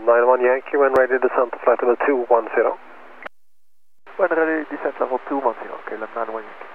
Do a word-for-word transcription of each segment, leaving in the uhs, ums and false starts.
nine one Yankee, when ready, descent to flight level two one zero. When ready, descent level two one zero, K L M nine one Yankee.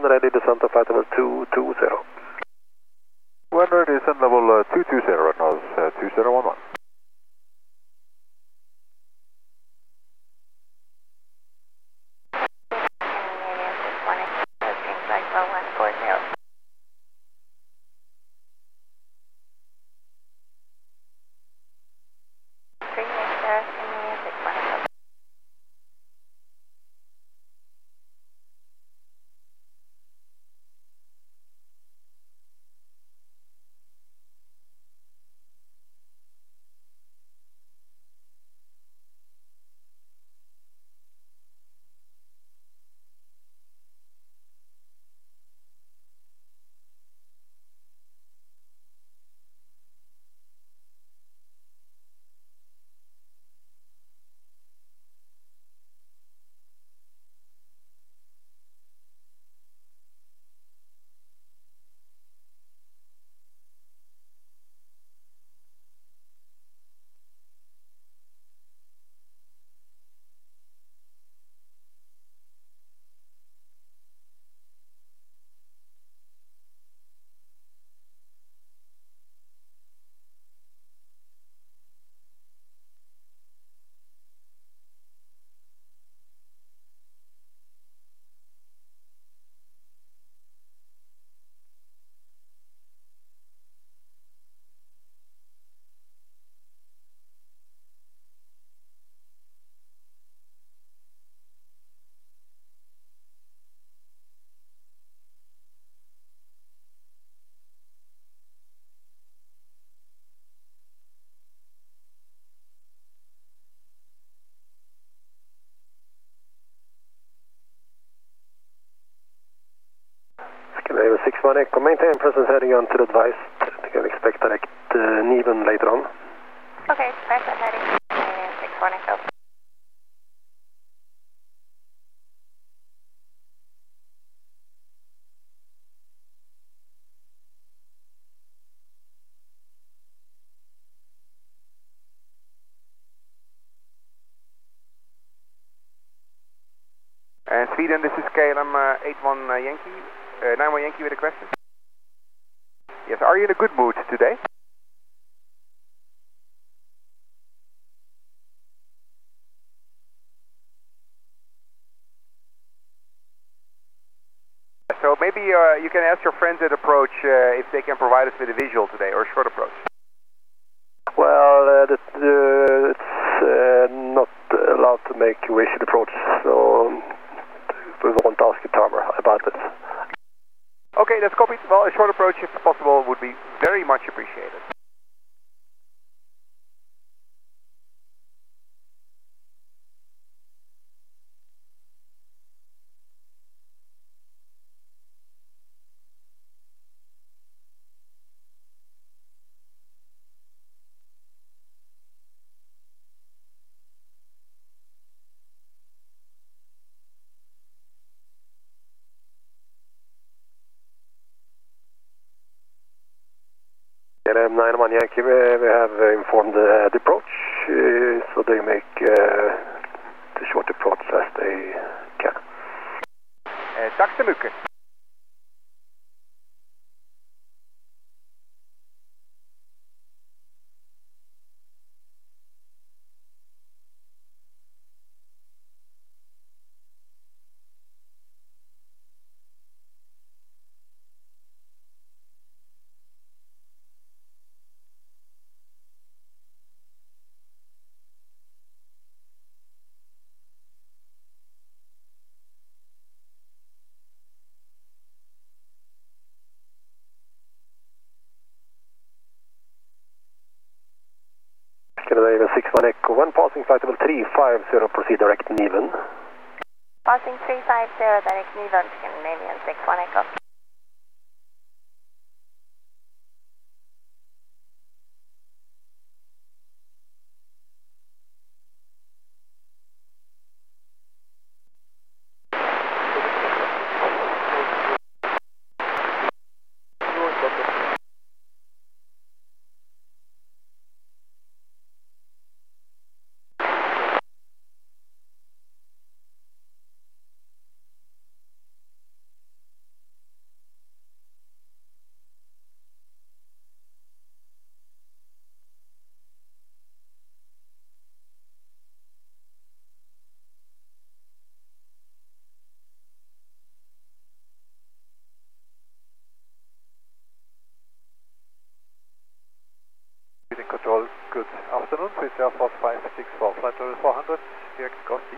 one, ready descent of flight level two two zero. one ready descent level uh, two two zero, now uh, two zero one one. Skandinavia six one Echo, maintain presence heading on to the advice. You can expect direct uh, Niven later on. Okay, presence heading Scandinavia six one Echo. And Sweden, this is K L M uh, eight one uh, Yankee, uh, nine one Yankee with a question. Yes, are you in a good mood today? So maybe uh, you can ask your friends at approach uh, if they can provide us with a visual today or a short approach. Well, uh, that, uh, it's uh, not allowed to make visual approach, so um, we won't ask you, Tarmer, about it. Okay, that's copied. Well, a short approach, if possible, would be very much appreciated. K L M nine one Yankee, we, we have uh, informed uh, the approach, uh, so they make uh, the short approach as they can. Uh, tack så mycket. Scandinavia six one Echo, one passing flight level three five zero, proceed direct Niven. Passing three five zero, direct Niven, Scandinavian six one Echo. six four, flight level four hundred, direct Gosti.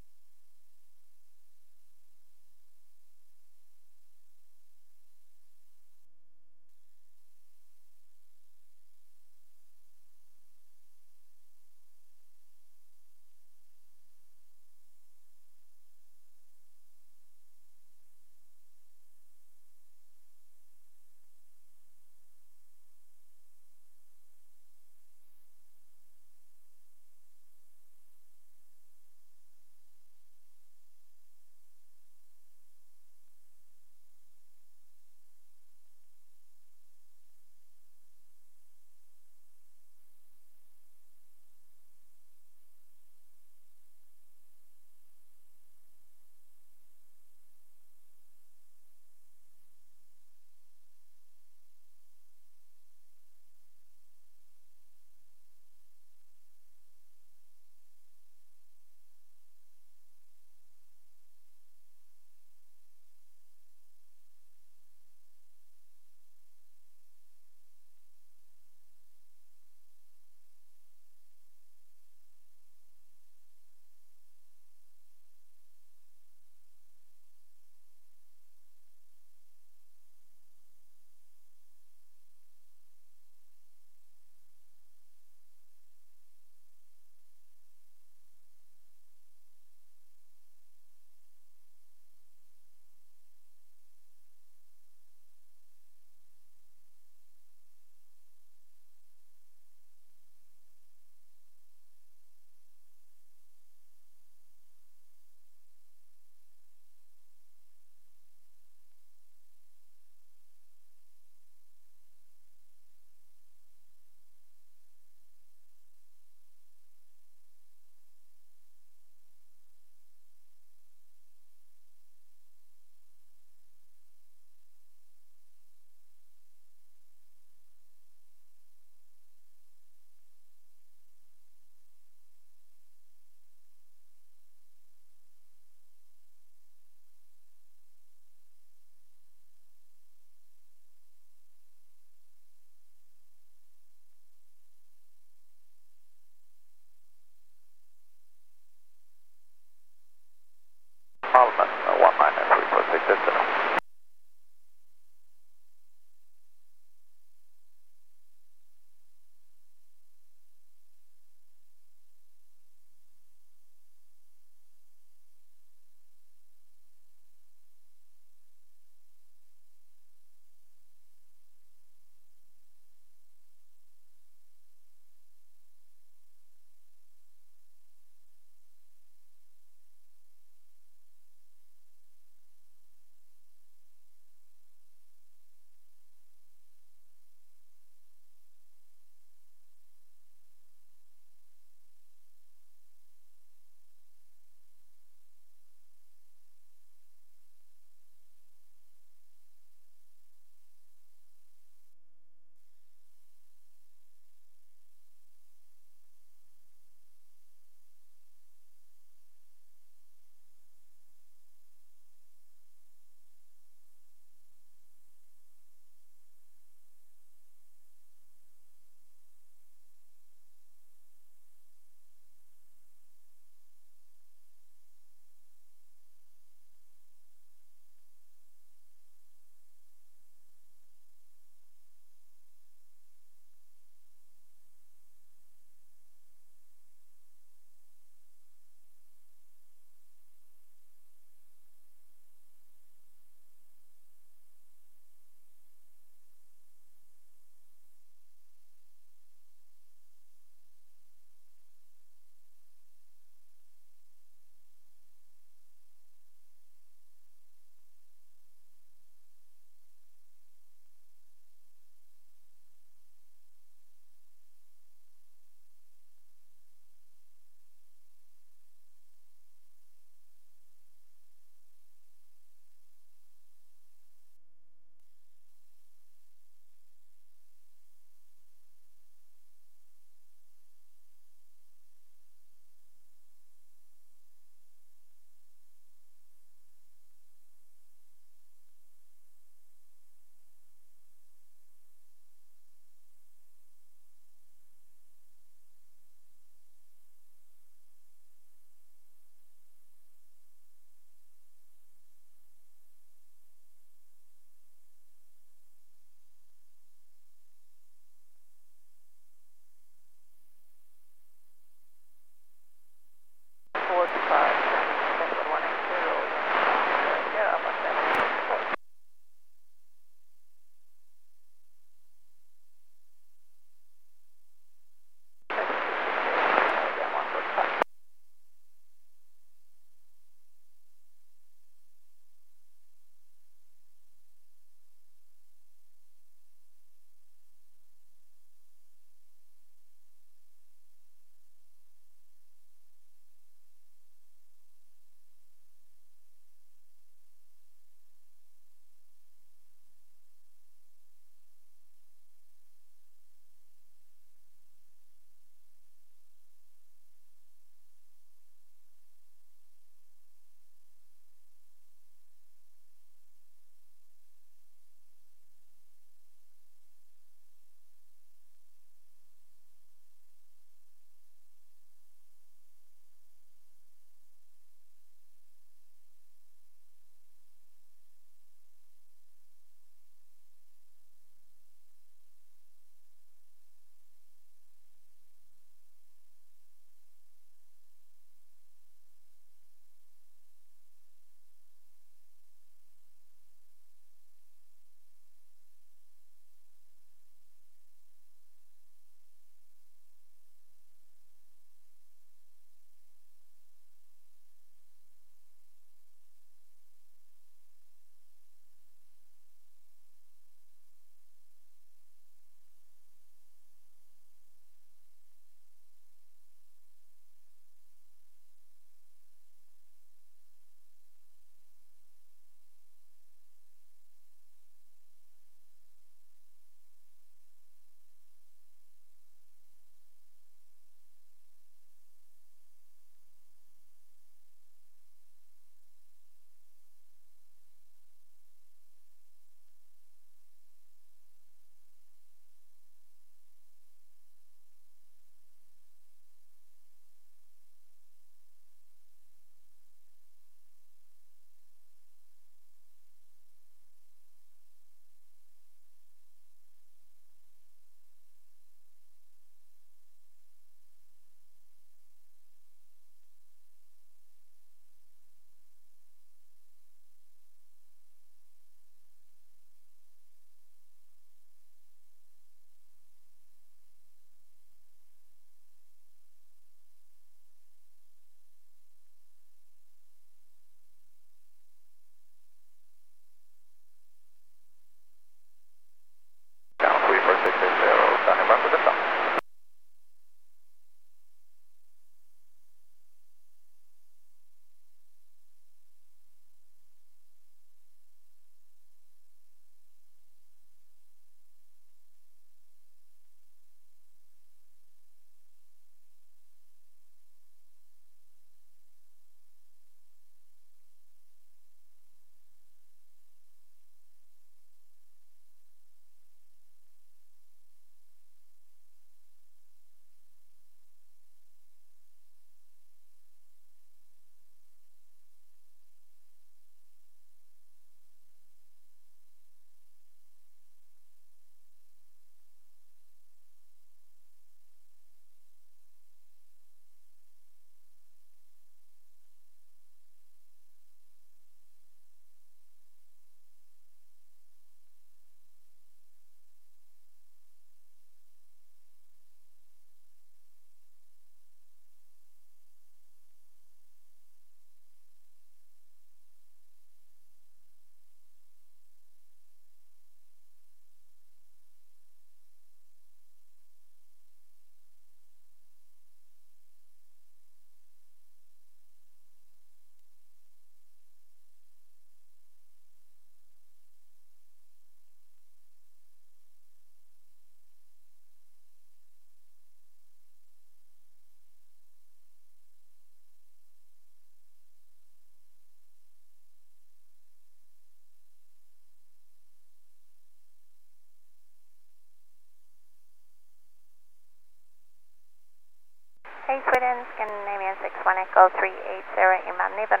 Sweden, Scandinavian six one Echo three eight zero in Van Niven.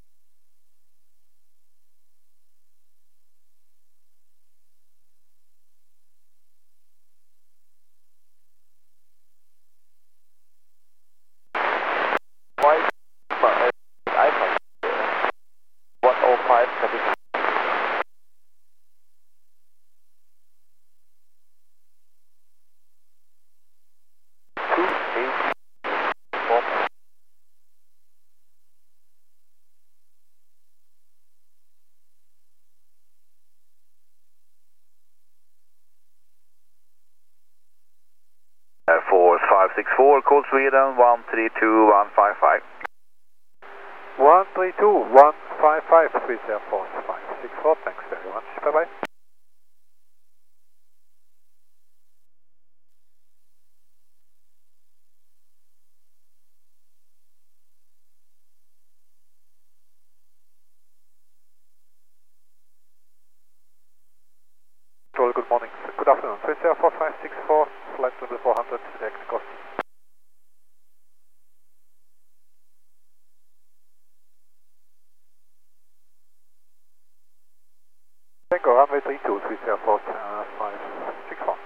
White, uh, iPhone, one oh five, copy. two eight four. Air Force five six four, call Sweden one three two one five five. one three two one five five, Swiss Air Force five six four, thanks very much, bye bye. Well, good morning, good afternoon, Swiss Air Force five six four, flight level four hundred, direct cost. Tango, runway three two, Swiss Air Force uh, five six four.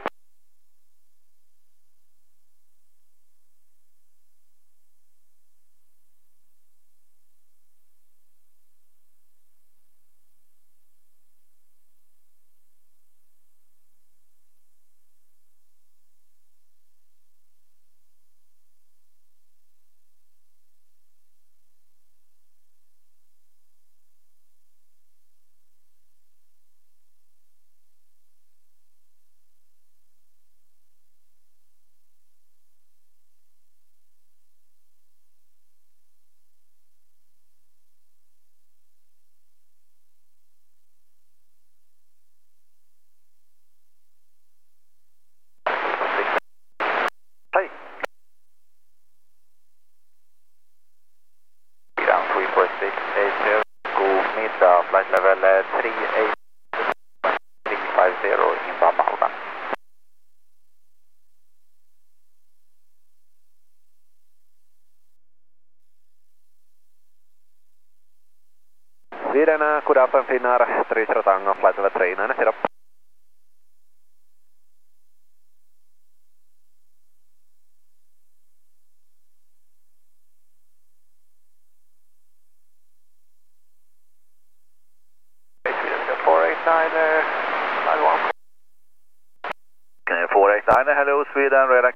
Hej. Sweden three four six eight zero, god middag, flight level three eight three five zero inbound Malmö. Sweden, uh, good afternoon, Finnair, three zero Tango, flight level three nine zero. four eight nine, uh, nine one. four eight nine, hello Sweden, Red